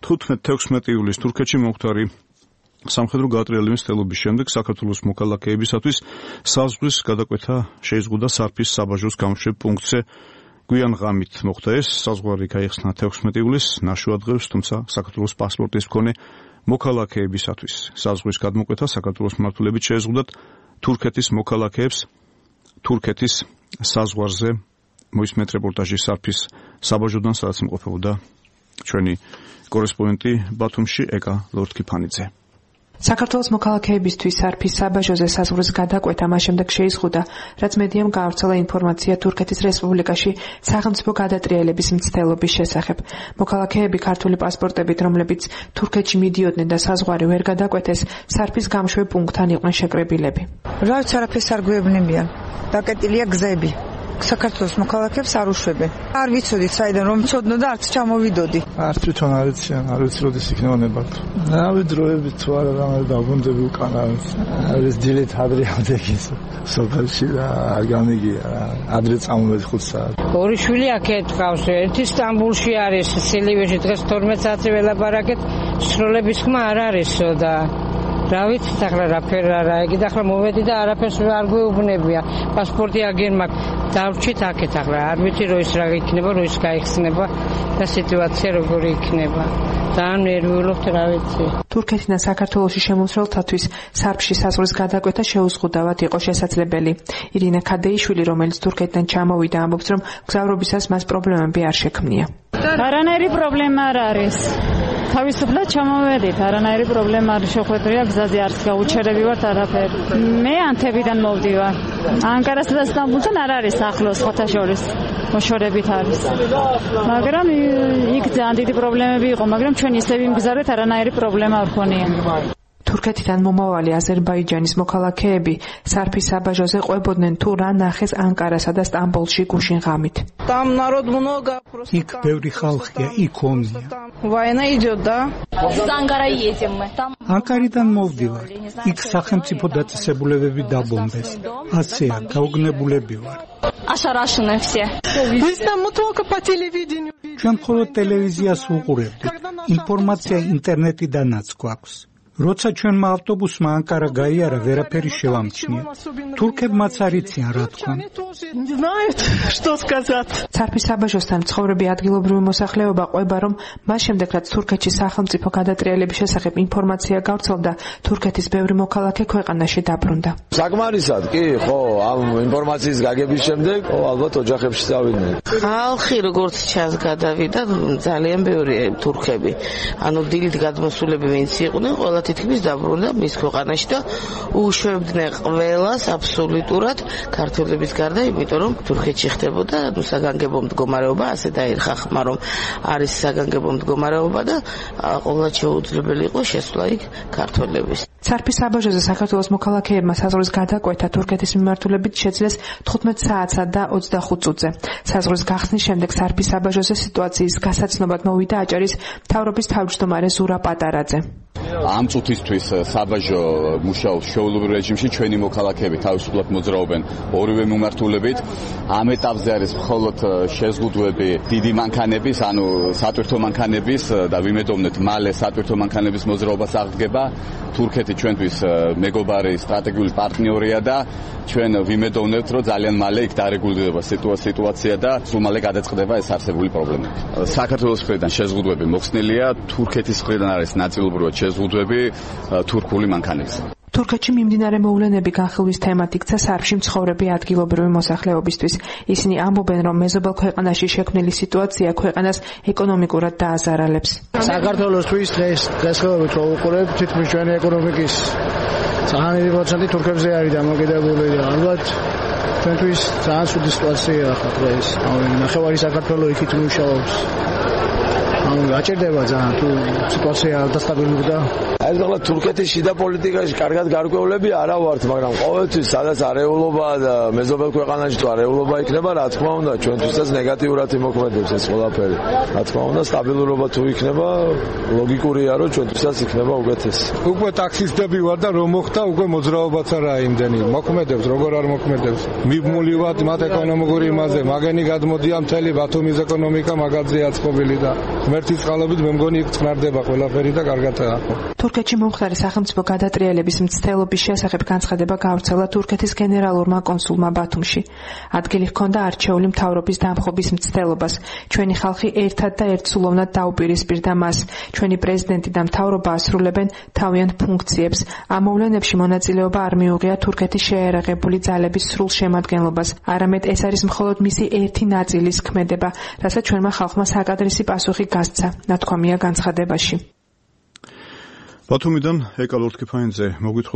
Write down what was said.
15-16 ივლისს თურქეთში მომხდარი სამხედრო გატრიალების თელობის შემდეგ საქართველოს მოქალაქეებისათვის საზღვრის გადაკვეთა შეიზღუდა სარფის საბაჟოს გამოშვებ პუნქტზე. გვიან ღამით მოხდა ეს, საზღვარი გაიხსნა 16 ივლისს ნაშუა დღეს, თუმცა საქართველოს პასპორტის მქონე მოქალაქეებისათვის საზღვრის გადმოკვეთა საქართველოს მმართველებით შეეზღუდათ თურქეთის მოქალაქეებს თურქეთის საზღვარზე. მოისმენთ რეპორტაჟი სარფის საბაჟოდან, სადაც იმყოფებოდა ჩვენი კორესპონდენტი ბათუმში ეკა ლორთქიფანიძე. საქართველოს მოქალაქეებისთვის სარფის საბაჟოზე საზღვრის გადაკვეთა მას შემდეგ შეიზღუდა, რაც მედიამ გაავრცელა ინფორმაცია თურქეთის რესპუბლიკაში სახელმწიფო გადატრიალების მცდელობის შესახებ. მოქალაქეები ქართული პასპორტებით, რომლებიც თურქეთში მიდიოდნენ და საზღვარი ვერ გადაკვეთეს, სარფის გამშვებ პუნქტთან იყვნენ შეკრებილები. რაც არაფერს არ გვეუბნებიან. დაკეტილია გზები. საქართველოს მოქალაქეებს არ უშვებენ. არ ვიცოდით საიდან რომ ცოდნო და არც ჩამოვიდოდი. არც თვითონ არ ვიცი როდის იქნება ნებართვა. რავი დროებით თუ არა რამე დაბრუნდები უკან არის დილით ადრე ავდეგის სოფელში და არ გამიგია რა. ადრე წამოვედი 5 საათი. ორი შვილი აქეთ ყავს. ერთი სტამბულში არის, სილივეში დღეს 12 საათი ველაპარაკეთ. სროლების ხმა არ არისო და რა ვიცი ახლა რაფერ არა, იგი ახლა მოვედი და არაფერს არ გვეუბნებია. პასპორტი აგენ მაქვს. დავრჩით აქეთ ახლა. არ ვიცი რო ის რა იქნება, რო ის გაიხსნება და სიტუაცია როგორი იქნება. ძალიან ნერვიულობთ, რა ვიცი. თურქეთიდან საქართველოში შემომსვლელთათვის სარფში საზღვრის გადაკვეთა შეუზღუდავად იყო შესაძლებელი. ირინა ქადეიშვილი, რომელიც თურქეთიდან ჩამოვიდა, ამბობს, რომ გზავრობისას მას პრობლემები არ შექმნია. არანაირი პრობლემა არ არის. თავისუფლად ჩამოვედით, არანაირი პრობლემა არ შეხვედრია, გზაზე არც გაუჩერები ვართ არაფერი. მე ანთებიდან მოვდივარ. ანკარასა და სტამბულთან არ არის ახლოს, ხოთა შორის მოშორებით არის. მაგრამ იქ ძალიან დიდი პრობლემები იყო, მაგრამ ჩვენ ისევ იმგზავრეთ, არანაირი პრობლემა არ ქონია. თურქეთიდან მომავალი აზერბაიჯანის მოქალაქეები სარფის საბაჟოზე ყვებოდნენ თუ რა ნახეს ანკარასა და სტამბოლში გუშინ ღამით. იქ ბევრი ხალხია, იქ ომია. ანკარიდან მოვდივარ. იქ სახელმწიფო დაწესებულებები დაბომბეს. ასეა, გაუგნებულები ვარ. ჩვენ მხოლოდ ტელევიზიას ვუყურებდით. ინფორმაცია ინტერნეტიდანაც გვაქვს. როცა ჩვენმა ავტობუსმა ანკარა გაიარა, ვერაფერი შევამჩნია. თურქებმაც არ იციან რა თქვა. სარფის საბაჟოსთან მცხოვრები ადგილობრივი მოსახლეობა ყვება, რომ მას შემდეგ, რაც თურქეთში სახელმწიფო გადატრიალების შესახებ ინფორმაცია გავრცელდა, თურქეთის ბევრი მოქალაქე ქვეყანაში დაბრუნდა. საკმარისად კი, ხო, ამ ინფორმაციის გაგების შემდეგ, ალბათ ოჯახებში წავიდნენ. ხალხი როგორც ჩანს გადავიდა, ძალიან ბევრი თურქები. ანუ დილით გადმოსულები ვინც იყვნენ, ყველა თითქმის დაბრუნდა მის ქვეყანაში და უშვებდნენ ყველას აბსოლუტურად ქართველების გარდა, იმიტომ რომ თურქეთში ხდებოდა საგანგებო მდგომარეობა, ასე დაირხა ხმა, რომ არის საგანგებო მდგომარეობა და ყოველად შეუძლებელი იყო შესვლა იქ ქართველების. სარფის საბაჟოზე საქართველოს მოქალაქეებმა საზღვრის გადაკვეთა თურქეთის მიმართულებით შეძლეს 15 საათსა და 25 წუთზე. საზღვრის გახსნის შემდეგ სარფის საბაჟოზე სიტუაციის გასაცნობად მოვიდა აჭარის მთავრობის თავმჯდომარე ზურა პატარაძე. ამ წუთისთვის საბაჟო მუშაობს ჩვეულებრივ რეჟიმში, ჩვენი მოქალაქეები თავისუფლად მოძრაობენ ორივე მიმართულებით. ამ ეტაპზე არის მხოლოდ შეზღუდვები დიდი მანქანების, ანუ სატვირთო მანქანების და ვიმედოვნეთ მალე სატვირთო მანქანების მოძრაობას აღდგება. თურქეთი ჩვენთვის მეგობარი სტრატეგიული პარტნიორია და ჩვენ ვიმედოვნებთ, რომ ძალიან მალე იქ დარეგულირდება სიტუაცია და სულ მალე გადაწყდება ეს არსებული პრობლემები. საქართველოს მხრიდან შეზღუდვები მოხსნილია, თურქეთის მხრიდან არის ნაწილობრივად შეზღუდვები თურქული მანქანების. თურქეთში მიმდინარე მოვლენები განხილვის თემად იქცა სარფში მცხოვრები ადგილობრივი მოსახლეობისთვის. ისინი ამბობენ, რომ მეზობელ ქვეყანაში შექმნილი სიტუაცია ქვეყანას ეკონომიკურად დააზარალებს. საქართველოსთვის დღესდღეობით ვუყურებთ, თითქმის ჩვენი ეკონომიკის 90% თურქებზე არის დამოკიდებული და ალბათ ჩვენთვის ძალიან ცუდი სიტუაციაა ახლა ეს. ნახევარი საქართველო იქით მუშაობს. გაჭირდება ძალიან თუ სიტუაცია არ დასტაბილურდა. ეს ახლა თურქეთის შიდა პოლიტიკაში კარგად გარკვევლები არა ვართ, მაგრამ ყოველთვის სადაც არეულობა და მეზობელ ქვეყანაში თუ არეულობა იქნება, რა თქმა უნდა, ჩვენთვისაც ნეგატიურად იმოქმედებს ეს ყველაფერი. რა თქმა უნდა, სტაბილურობა თუ იქნება, ლოგიკურია, რომ ჩვენთვისაც იქნება უკეთესი. უკვე ტაქსისტები ვარ და რომ მოხდა, უკვე მოძრაობაც არაა იმდენი. მოქმედებს, როგორ არ მოქმედებს. მიბმული ვარ მათ ეკონომიკური იმაზე, მაგენი გადმოდია მთელი ბათუმის ეკონომიკა მაგაზია წყობილი და მე ღმერთის წყალობით მე მგონი იქ წყნარდება ყველაფერი და კარგადაა. თურქეთში მომხდარი სახელმწიფო გადატრიალების მცდელობის შესახებ განცხადება გავრცელა თურქეთის გენერალურმა კონსულმა ბათუმში. ადგილი ჰქონდა არჩეული მთავრობის დამხობის მცდელობას. ჩვენი ხალხი ერთად და ერთსულოვნად დაუპირისპირდა მას. ჩვენი პრეზიდენტი და მთავრობა ასრულებენ თავიანთ ფუნქციებს. ამ მოვლენებში მონაწილეობა არ მიუღია თურქეთის შეერაღებული ძალების სრულ შემადგენლობას. არამედ ეს არის მხოლოდ მისი ერთი ნაწილის ქმედება, რასაც ჩვენმა ხალხმა საკადრისი პასუხი გასცა, ნათქვამია განცხადებაში. ბათუმიდან ეკალორთქიფაინძე მოგვითხრობ